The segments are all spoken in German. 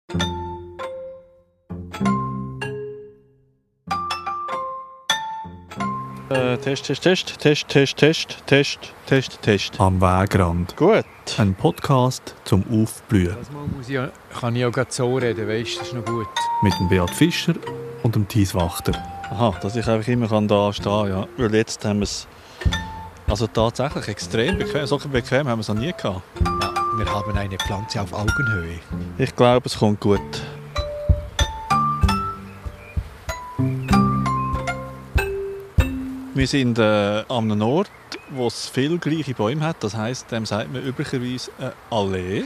Test. Am Wegrand. Gut. Ein Podcast zum Aufblühen. Kann ich auch gerade so reden, weißt du, das ist noch gut. Mit dem Beat Fischer und dem Thies Wachter. Aha, dass ich einfach immer da stehen kann, ja. Weil jetzt haben wir es also tatsächlich extrem bequem. So bequem haben wir es noch nie gehabt. Ja, wir haben eine Pflanze auf Augenhöhe. Ich glaube, es kommt gut. Wir sind an einem Ort, wo es viele gleiche Bäume hat. Das heisst, dem sagt man üblicherweise eine Allee.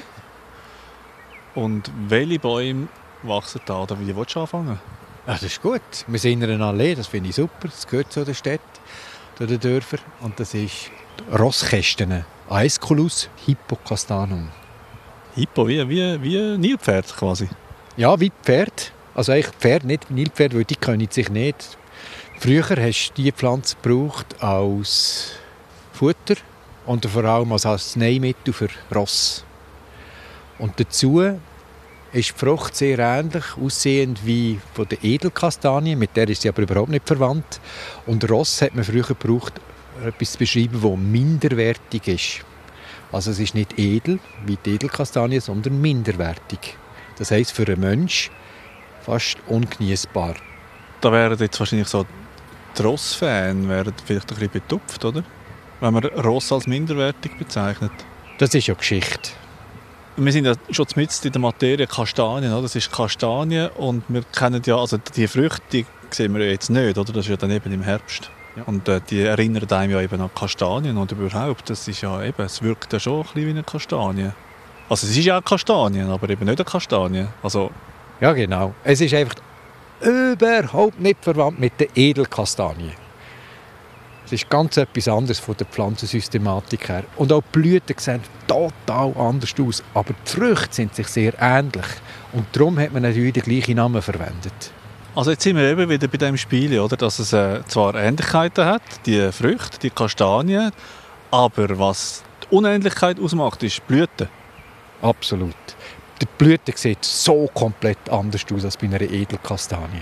Und welche Bäume wachsen da? Oder wie willst du anfangen? Ja, das ist gut. Wir sind in einer Allee, das finde ich super. Das gehört zu der Stadt, zu den Dörfern. Und das ist Rosskästen. Aesculus hippocastanum. Hippo, wie Nilpferd quasi? Ja, wie Pferd. Also eigentlich Pferd, nicht Nilpferd, weil die können sich nicht. Früher hast du diese Pflanze gebraucht als Futter und vor allem als Arzneimittel für Ross. Und dazu ist die Frucht sehr ähnlich aussehend wie von der Edelkastanie, mit der ist sie aber überhaupt nicht verwandt. Und Ross hat man früher gebraucht, etwas zu beschreiben, das minderwertig ist. Also es ist nicht edel wie die Edelkastanie, sondern minderwertig. Das heisst für einen Menschen fast ungenießbar. Da wären jetzt wahrscheinlich so die Ross-Fans wären vielleicht ein bisschen betupft, oder? Wenn man Ross als minderwertig bezeichnet. Das ist ja Geschichte. Wir sind ja schon mitten in der Materie Kastanien, oder? Das ist Kastanie und wir kennen ja, also die Früchte die sehen wir jetzt nicht, oder? Das ist ja dann eben im Herbst. Ja. Und die erinnern einem ja eben an Kastanien und überhaupt, das ist ja eben, es wirkt ja schon ein bisschen wie eine Kastanie. Also es ist ja auch Kastanien, aber eben nicht eine Kastanie. Also ja, genau. Es ist einfach überhaupt nicht verwandt mit der Edelkastanie. Es ist ganz etwas anderes von der Pflanzensystematik her. Und auch die Blüten sehen total anders aus. Aber die Früchte sind sich sehr ähnlich. Und darum hat man natürlich den gleichen Namen verwendet. Also jetzt sind wir eben wieder bei dem Spiel, oder? Dass es zwar Ähnlichkeiten hat, die Früchte, die Kastanien, aber was die Unähnlichkeit ausmacht, ist die Blüte. Absolut. Die Blüte sieht so komplett anders aus als bei einer Edelkastanie.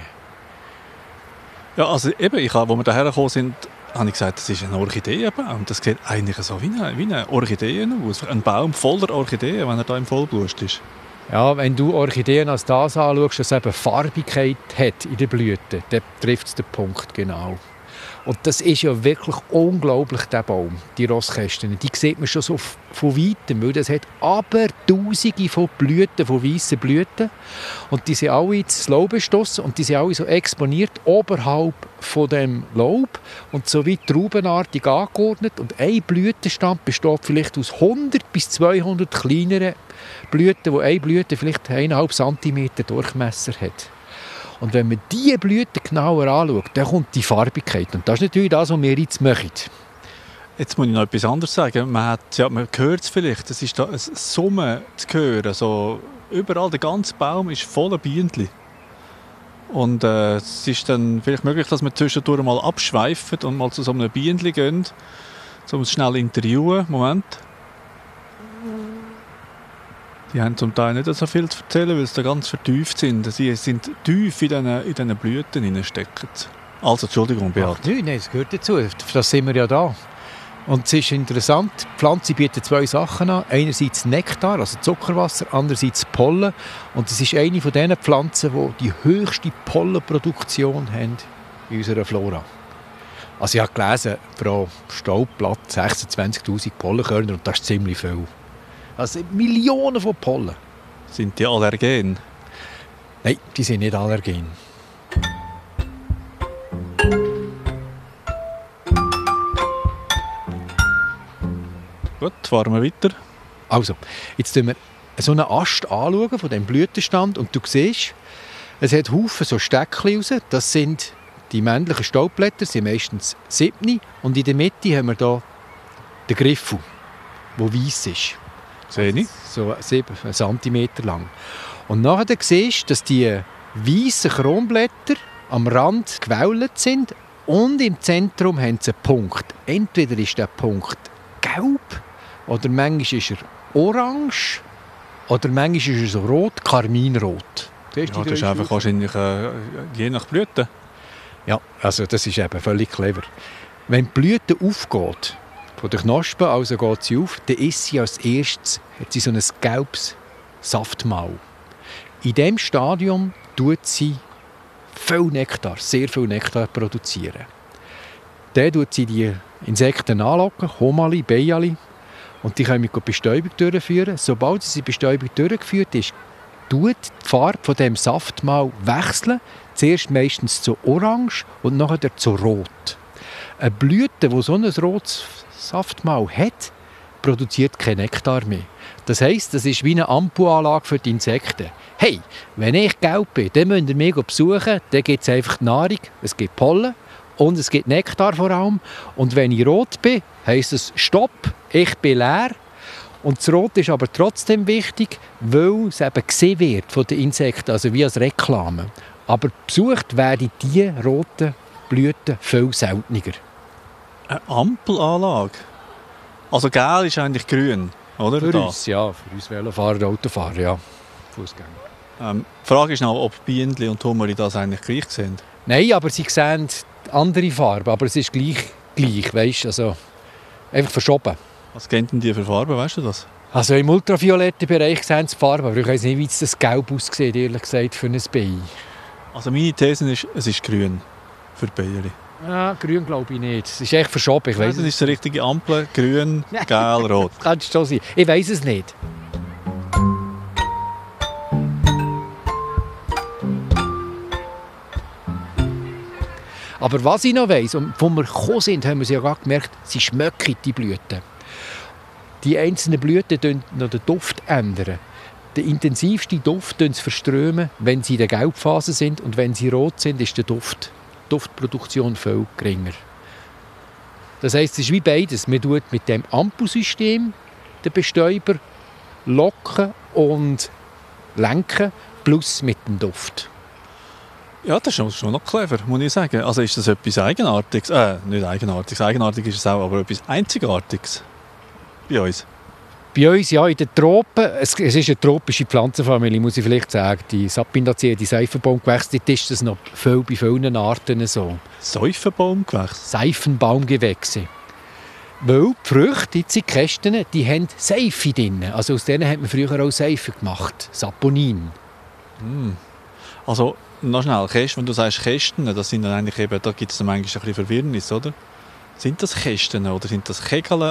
Ja, also eben, als wir hierher gekommen sind, habe ich gesagt, das ist ein Orchideenbaum. Das sieht eigentlich so wie eine Orchidee aus. Ein Baum voller Orchideen, wenn er da im Vollblust ist. Ja, wenn du Orchideen als das anschaust, dass es eben Farbigkeit hat in den Blüten, dann trifft es den Punkt genau. Und das ist ja wirklich unglaublich, der Baum, die Rosskästen. Die sieht man schon so von Weitem, weil das hat aber Tausende von Blüten, von weißen Blüten. Und die sind alle ins Laub gestossen und die sind alle so exponiert oberhalb von dem Laub und so wie traubenartig angeordnet. Und ein Blütenstand besteht vielleicht aus 100 bis 200 kleineren Blüten, wo eine Blüte vielleicht 1,5 cm Durchmesser hat. Und wenn man diese Blüten genauer anschaut, dann kommt die Farbigkeit. Und das ist natürlich das, was wir jetzt machen. Jetzt muss ich noch etwas anderes sagen. Man hört es vielleicht, es ist da ein Summen zu hören. So, überall, der ganze Baum ist voller Bienen. Und es ist dann vielleicht möglich, dass wir zwischendurch mal abschweifen und mal zu so einem Bienen gehen, um es schnell interviewen. Moment. Die haben zum Teil nicht so viel zu erzählen, weil sie da ganz vertieft sind. Sie sind tief in diesen Blüten hineinstecken. Also, Entschuldigung, Beat. Nein, das gehört dazu. Für das sind wir ja da. Und es ist interessant, die Pflanze bietet zwei Sachen an. Einerseits Nektar, also Zuckerwasser, andererseits Pollen. Und es ist eine von diesen Pflanzen, die die höchste Pollenproduktion haben in unserer Flora. Also ich habe gelesen, pro Staubblatt 26'000 Pollenkörner und das ist ziemlich viel. Also Millionen von Pollen. Sind die allergen? Nein, die sind nicht allergen. Gut, fahren wir weiter. Also, jetzt schauen wir so einen Ast anschauen von diesem Blütenstand und du siehst, es hat Haufen so Steckchen raus. Das sind die männlichen Staubblätter, sind meistens 7. Und in der Mitte haben wir hier den Griffel, der weiss ist. Sehe ich. So 7 cm lang. Und nachher siehst du, dass die weißen Kronblätter am Rand gewellt sind und im Zentrum haben sie einen Punkt. Entweder ist der Punkt gelb oder manchmal ist er orange Oder manchmal ist er so rot, karminrot. Ja, das ist einfach wahrscheinlich je nach Blüte. Ja, also das ist eben völlig clever. Wenn die Blüte aufgeht, von der Knospe, also geht sie auf, dann ist sie als erstes, hat sie so ein gelbes Saftmaul. In diesem Stadium tut sie viel Nektar, sehr viel Nektar produzieren. Dann tut sie die Insekten anlocken, Homali, Beiali, und die können mit die Bestäubung durchführen. Sobald sie die Bestäubung durchgeführt ist, tut die Farbe von dem Saftmaul wechseln. Zuerst meistens zu orange und nachher zu rot. Eine Blüte, die so ein rotes Saftmaul hat, produziert keinen Nektar mehr. Das heisst, das ist wie eine Ampulanlage für die Insekten. Hey, wenn ich gelb bin, dann müsst ihr mich besuchen, dann gibt es einfach die Nahrung, es gibt Pollen und es gibt Nektar vor allem. Und wenn ich rot bin, heisst es Stopp, ich bin leer. Und das Rot ist aber trotzdem wichtig, weil es eben gesehen wird von den Insekten, also wie als Reklame. Aber besucht werden diese roten Blüten viel seltener. Eine Ampelanlage? Also gelb ist eigentlich grün, oder? Für uns, ja. Für uns Velofahrer, Autofahrer, ja. Fußgänger. Die Frage ist noch, ob Bienen und Hummerli das eigentlich gleich sehen. Nein, aber sie sehen andere Farben, aber es ist gleich, weißt, also einfach verschoben. Was geben denn die für Farben, weißt du das? Also im ultravioletten Bereich sehen sie Farben, aber ich weiß nicht, wie das Gelb aussieht, ehrlich gesagt, für ein Bei. Also meine These ist, es ist grün für die Bienen. Ja, grün glaube ich nicht. Es ist echt verschoben, ich weiss Das ist die richtige Ampel, grün, gelb, rot. Das kann schon sein. Ich weiss es nicht. Aber was ich noch weiss, und wo wir gekommen sind, haben wir ja gerade gemerkt, sie schmecken die Blüten. Die einzelnen Blüten ändern noch den Duft. Der intensivste Duft verströmen, wenn sie in der Gelbphase sind. Und wenn sie rot sind, ist die Duftproduktion viel geringer. Das heisst, es ist wie beides. Man tut mit dem Ampelsystem den Bestäuber locken und lenken, plus mit dem Duft. Ja, das ist schon noch clever, muss ich sagen. Also ist das etwas Eigenartiges? Nicht Eigenartiges. Eigenartig ist es auch, aber etwas Einzigartiges bei uns. Bei uns, ja, in den Tropen, es ist eine tropische Pflanzenfamilie, muss ich vielleicht sagen. Die Sapindaceae, die Seifenbaumgewächse, dort ist das noch bei vielen Arten so. Seifenbaumgewächse? Seifenbaumgewächse. Weil die Früchte, die Kästen, die haben Seife drin. Also aus denen hat man früher auch Seife gemacht. Saponin. Also, noch schnell, wenn du sagst Kästen, das sind dann eigentlich eben, da gibt es dann manchmal ein bisschen Verwirrnis, oder? Sind das Kästen oder sind das Kegeln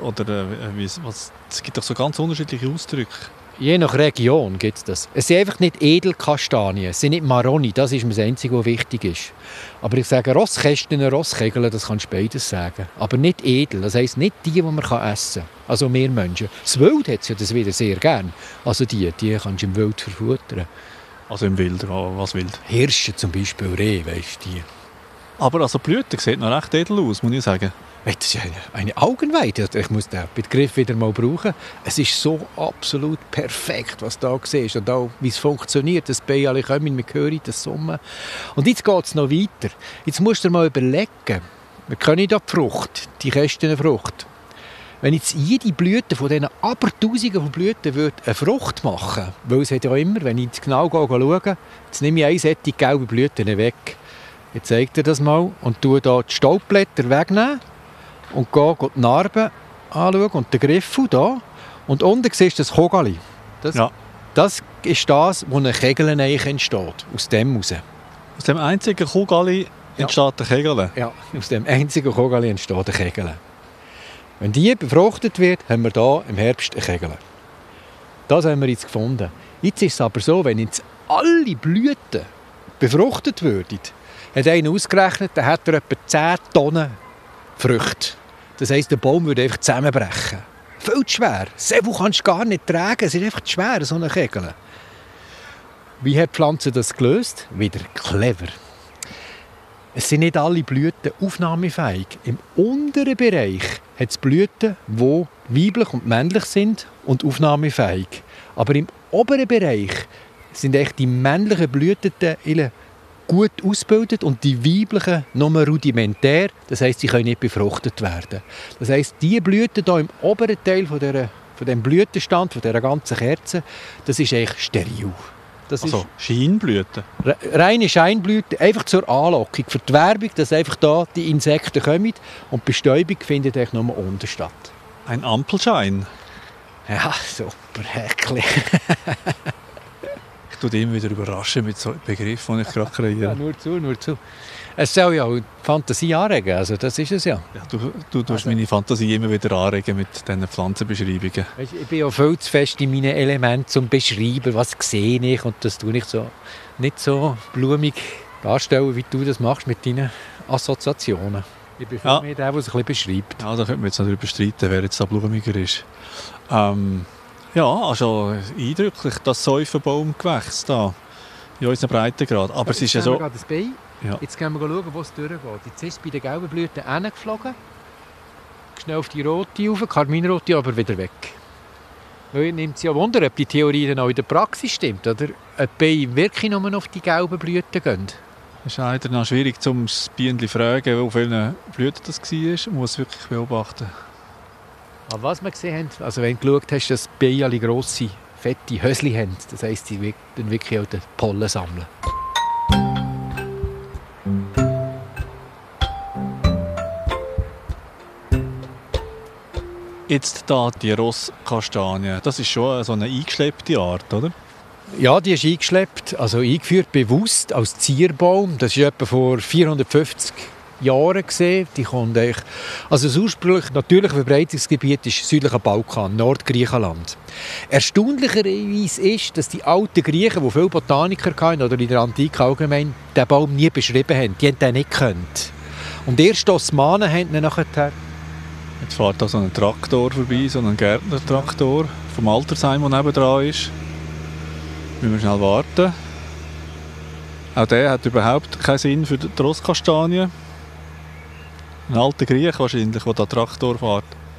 was? Es gibt doch so ganz unterschiedliche Ausdrücke. Je nach Region gibt es das. Es sind einfach nicht Edelkastanien, es sind nicht Maroni, das ist das Einzige, was wichtig ist. Aber ich sage Rosskästen, Rosskegeln, das kannst du beides sagen. Aber nicht edel, das heisst nicht die man essen kann. Also mehr Menschen. Das Wild hat ja das wieder sehr gern. Also die kannst du im Wild verfuttern. Also im Wild, was wild? Hirsche zum Beispiel, Reh, weisst du. Aber also die Blüte sieht noch recht edel aus, muss ich sagen. Das ist eine Augenweide. Ich muss den Begriff wieder mal brauchen. Es ist so absolut perfekt, was du da siehst. Und auch, wie es funktioniert. Das Bein, alle kommen, wir hören das Summen. Und jetzt geht es noch weiter. Jetzt musst du dir mal überlegen, wir können da die Frucht, die Kästenfrucht. Wenn jetzt jede Blüte von diesen Abertausenden von Blüten würde eine Frucht machen, weil es hat ja immer, wenn ich genau schaue, jetzt nehme ich eine solche gelbe Blüten weg. Jetzt zeigt er das mal und tue da die Staubblätter wegnehmen und gehe die Narben anschauen und den Griffel da. Und unten siehst du das Kogali. Das ist das, wo eine Kegel entsteht, aus dem raus. Aus dem einzigen Kogali entsteht der Kegel? Ja, aus dem einzigen Kogali entsteht eine Kegel. Wenn die befruchtet wird, haben wir hier im Herbst eine Kegel. Das haben wir jetzt gefunden. Jetzt ist es aber so, wenn jetzt alle Blüten befruchtet würden, hat einer ausgerechnet, dann hat er etwa 10 Tonnen Früchte. Das heisst, der Baum würde einfach zusammenbrechen. Viel zu schwer. So viel kannst du gar nicht tragen. Es ist einfach zu schwer, so eine Kegel. Wie hat die Pflanze das gelöst? Wieder clever. Es sind nicht alle Blüten aufnahmefähig. Im unteren Bereich hat es Blüten, die weiblich und männlich sind und aufnahmefähig. Aber im oberen Bereich sind echt die männlichen Blütenteile gut ausgebildet und die weiblichen nur rudimentär. Das heisst, sie können nicht befruchtet werden. Das heisst, die Blüten hier im oberen Teil von dieser von dem Blütenstand, von dieser ganzen Kerze, das ist eigentlich steril. Das Also ist Scheinblüten. reine Scheinblüten, einfach zur Anlockung, für die Werbung, dass einfach da die Insekten kommen und die Bestäubung findet eigentlich nur unten statt. Ein Ampelschein. Ja, super, Häckli. Ich tue dich immer wieder überraschen mit so Begriffen, die ich gerade kreiere. Ja, nur zu. Es soll ja auch die Fantasie anregen, also das ist es ja. Ja, du tust meine Fantasie immer wieder anregen mit diesen Pflanzenbeschreibungen. Weißt, ich bin ja viel zu fest in meinen Elementen zum Beschreiben, was sehe ich, und das tue ich nicht so blumig darstellen, wie du das machst mit deinen Assoziationen. Ich bin viel mehr der, der es ein bisschen beschreibt. Ja, da könnte man jetzt noch darüber streiten, wer jetzt da blumiger ist. Ja, also eindrücklich, das Säufenbaumgewächs da in unserem Breitengrad. Aber es ist ja so... Ja. Jetzt gehen wir schauen, wo es durchgeht. Jetzt ist es bei den gelben Blüten hingeflogen. Schnell auf die rote rauf, Karminrote aber wieder weg. Weil nimmt es ja Wunder, ob die Theorie dann auch in der Praxis stimmt, oder ob die Bienen wirklich nur auf die gelben Blüten gehen. Es ist leider noch schwierig, das Bienen zu fragen, auf welchen Blüten das war. Man muss es wirklich beobachten. Aber was wir gesehen haben, also wenn du geschaut hast, dass die Bienen alle grosse, fette Hösli haben, das heisst, sie dann wirklich auch den Pollen sammeln. Jetzt da die Rosskastanie, das ist schon so eine eingeschleppte Art, oder? Ja, die ist eingeschleppt, also eingeführt bewusst als Zierbaum. Das ist etwa vor 450 Jahren gesehen. Die kommt eigentlich, also das ursprüngliche natürliche Verbreitungsgebiet ist südlicher Balkan, Nordgriechenland. Erstaunlicherweise ist, dass die alten Griechen, die viele Botaniker hatten, oder in der Antike allgemein, den Baum nie beschrieben haben. Die haben den nicht gekannt. Und erst die Osmanen haben ihn nachher... Jetzt fährt da so ein Traktor vorbei, so ein Gärtnertraktor vom Altersheim, der nebendran ist. Müssen wir schnell warten. Auch der hat überhaupt keinen Sinn für die Rosskastanie. Ein alter Griech wahrscheinlich, der da Traktor fährt.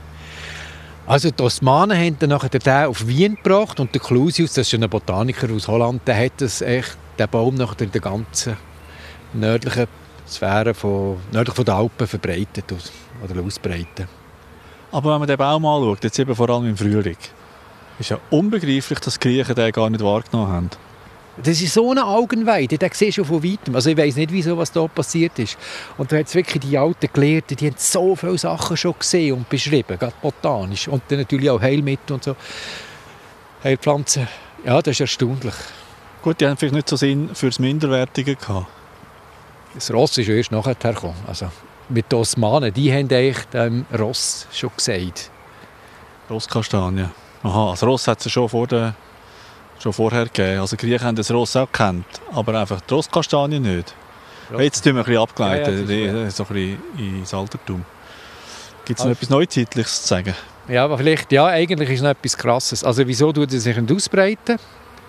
Also die Osmanen haben dann nachher den auf Wien gebracht und der Clusius, das ist ein Botaniker aus Holland, der hat den Baum nachher in der ganzen nördlichen Sphäre nördlich von den Alpen verbreitet oder ausbreitet. Aber wenn man den Baum anschaut, jetzt eben vor allem im Frühling, ist ja unbegreiflich, dass die Griechen den gar nicht wahrgenommen haben. Das ist so eine Augenweide, den siehst du von weitem. Also ich weiss nicht, wieso, was da passiert ist. Und da hat es wirklich die alten Gelehrten, die haben so viele Sachen schon gesehen und beschrieben, gerade botanisch. Und dann natürlich auch Heilmittel und so. Heilpflanzen. Ja, das ist erstaunlich. Gut, die haben vielleicht nicht so Sinn für das Minderwertige gehabt. Das Ross ist erst nachher gekommen. Also mit den Osmanen, die haben eigentlich dem Ross schon gesagt. Rosskastanie. Aha, das Ross hat es schon vorher gegeben. Also die Griechen haben das Ross auch gekannt, aber einfach die Rosskastanie nicht. Jetzt tun wir ein bisschen abgeleitet, so ein bisschen ins Altertum. Gibt es noch etwas Neuzeitliches zu sagen? Ja, aber vielleicht, ja, eigentlich ist noch etwas Krasses. Also wieso tut es sich nicht ausbreiten?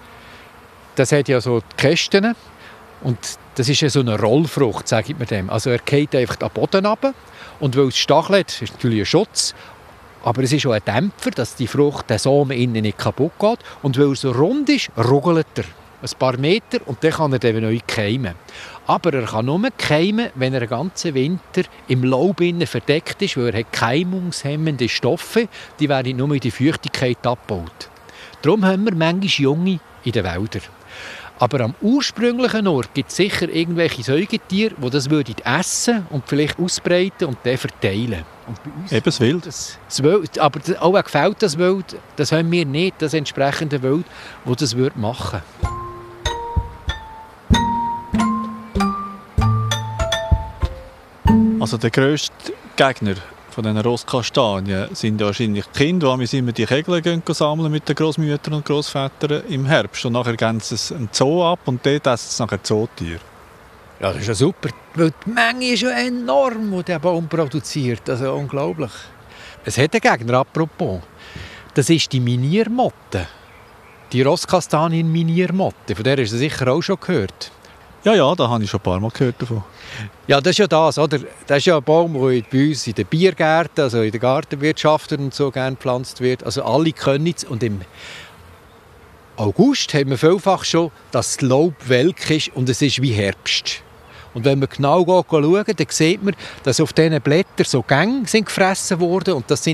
Das hat ja so die Kästen. Und das ist ja so eine Rollfrucht, sage ich mir dem. Also er geht einfach den Boden runter. Und weil es stachelt, ist natürlich ein Schutz. Aber es ist auch ein Dämpfer, dass die Frucht, der Samen innen nicht kaputt geht. Und weil er so rund ist, ruggelt er ein paar Meter und dann kann er eben neu keimen. Aber er kann nur keimen, wenn er den ganzen Winter im Laub innen verdeckt ist, weil er hat keimungshemmende Stoffe, die werden nur in die Feuchtigkeit abgebaut. Darum haben wir manchmal Junge in den Wäldern. Aber am ursprünglichen Ort gibt es sicher irgendwelche Säugetiere, die das essen und vielleicht ausbreiten und dann verteilen. Und bei uns eben das Wild. Das Wild. Aber auch gefällt das Wild, das haben wir nicht, das entsprechende Wild, das das machen würde. Also der grösste Gegner von diesen Rosskastanien sind wahrscheinlich die Kinder, die immer die Kegel sammeln mit den Großmüttern und Großvätern im Herbst. Und nachher gehen sie einen Zoo ab und dort essen sie nachher Zootiere. Ja, das ist ja super, weil die Menge ist ja enorm, die dieser Baum produziert. Also unglaublich. Es hat einen Gegner, apropos. Das ist die Miniermotte. Die Rosskastanien-Miniermotte. Von der hast du sicher auch schon gehört. Ja, da habe ich schon ein paar Mal gehört davon. Ja, das ist ja das, oder? Das ist ja ein Baum, der bei uns in den Biergärten, also in den Gartenwirtschaften und so gerne gepflanzt wird. Also alle können es. Und im August haben wir vielfach schon, dass das Laub welk ist und es ist wie Herbst. Und wenn man genau schaut, dann sieht man, dass auf diesen Blättern so Gänge sind gefressen worden und das sind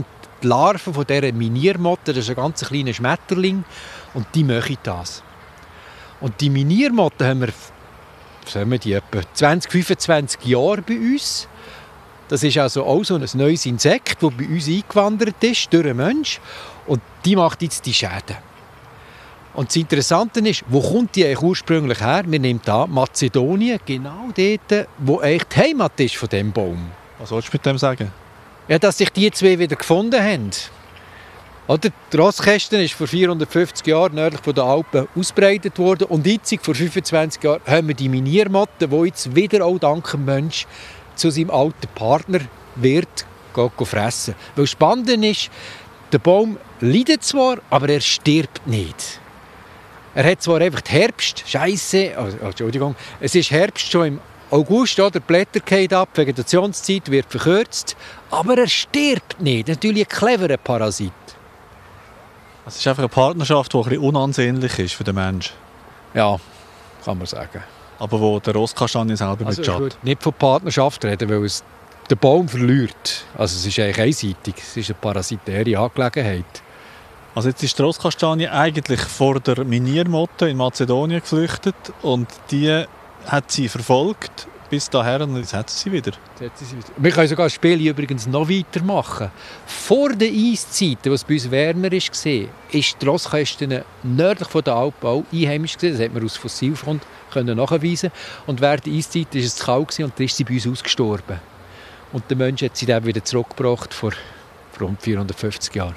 die Larve von dieser Miniermotte, das ist ein ganz kleiner Schmetterling, und die machen das. Und die Miniermotten haben wir, etwa 20, 25 Jahre bei uns. Das ist also auch so ein neues Insekt, das bei uns eingewandert ist durch einen Menschen. Und die macht jetzt die Schäden. Und das Interessante ist, wo kommt die eigentlich ursprünglich her? Wir nehmen an Mazedonien, genau dort, wo eigentlich die Heimat ist von diesem Baum. Was sollst du mit dem sagen? Ja, dass sich die zwei wieder gefunden haben. Oder? Die Rosskästen ist vor 450 Jahren nördlich von den Alpen ausgebreitet worden. Und jetzt, vor 25 Jahren, haben wir die Miniermotten, die jetzt wieder auch dank dem Menschen zu seinem alten Partner wird fressen. Weil spannend ist, der Baum leidet zwar, aber er stirbt nicht. Er hat zwar einfach Herbst, Entschuldigung, es ist Herbst schon im August, oder? Die Blätter fallen ab, die Vegetationszeit wird verkürzt, aber er stirbt nicht. Natürlich ein cleverer Parasit. Es ist einfach eine Partnerschaft, die ein bisschen unansehnlich ist für den Menschen. Ja, kann man sagen. Aber wo der Rosskastanie selber Also nicht ich schadet. würde nicht von Partnerschaft reden, weil es den Baum verliert. Also es ist eigentlich einseitig. Es ist eine parasitäre Angelegenheit. Also jetzt ist die Rosskastanie eigentlich vor der Miniermotte in Mazedonien geflüchtet und die hat sie verfolgt bis daher und jetzt hat sie wieder. Wir können sogar das Spiel übrigens noch weitermachen. Vor den Eiszeiten, als es bei uns wärmer war, ist die Rosskästen nördlich von der Alpen auch einheimisch gewesen. Das hat man aus Fossilfund nachweisen. Und während der Eiszeit war es zu kalt und dann ist sie bei uns ausgestorben. Und der Mensch hat sie dann wieder zurückgebracht vor rund 450 Jahren.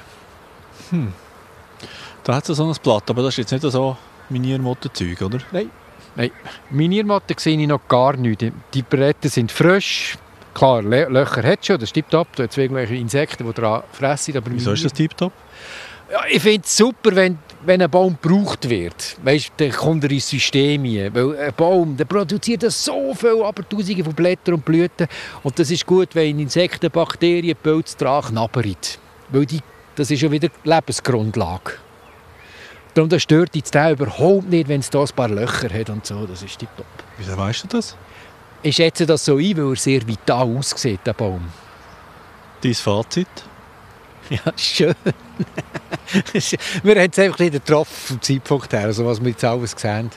Da hat es so ein Blatt, aber das ist jetzt nicht so Miniermottenzeug, oder? Nein. Miniermotten sehe ich noch gar nicht. Die Blätter sind frisch. Klar, Löcher hat es schon, das stimmt ab. Da hat es irgendwelche Insekten, die daran fressen. Aber wieso ist das tiptop? Ja, ich finde es super, wenn ein Baum gebraucht wird. Weißt, dann kommt er ins System rein. Weil ein Baum der produziert so viel, aber Tausende von Blättern und Blüten. Und das ist gut, wenn Insekten, Bakterien, Pilze daran knabbern. Weil das ist ja wieder die Lebensgrundlage. Darum das stört jetzt den überhaupt nicht, wenn es da ein paar Löcher hat und so. Das ist tipptopp. Wieso weißt du das? Ich schätze das so ein, weil er sehr vital aussieht, der Baum. Dein Fazit? Ja, schön. Wir haben es einfach nicht getroffen vom Zeitpunkt her, also was wir jetzt alles sehen.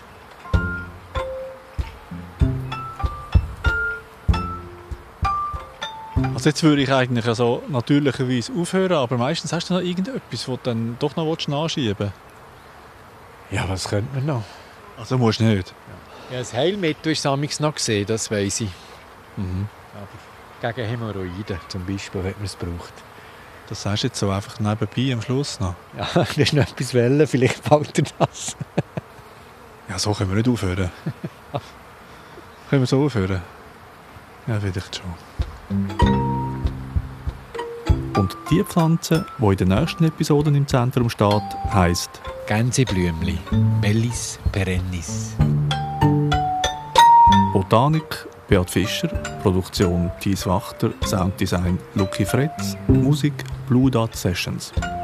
Also jetzt würde ich eigentlich also natürlicherweise aufhören, aber meistens hast du noch irgendetwas, das du dann doch noch nachschieben willst. Ja, was könnte man noch? Also musst du nicht. Ja, das Heilmittel ist es noch gesehen, das weiss ich. Aber gegen Hämorrhoiden zum Beispiel, wenn man es braucht. Das sagst du jetzt so einfach nebenbei am Schluss noch. Ja, das ist noch etwas Wellen, vielleicht fällt dir das. Ja, so können wir nicht aufhören. Können wir so aufhören? Ja, vielleicht schon. Und die Pflanze, die in den nächsten Episoden im Zentrum steht, heisst Gänseblümli, Bellis perennis. Botanik Beat Fischer, Produktion Thies Wachter, Sounddesign Lucky Fretz, Musik Blue Dot Sessions.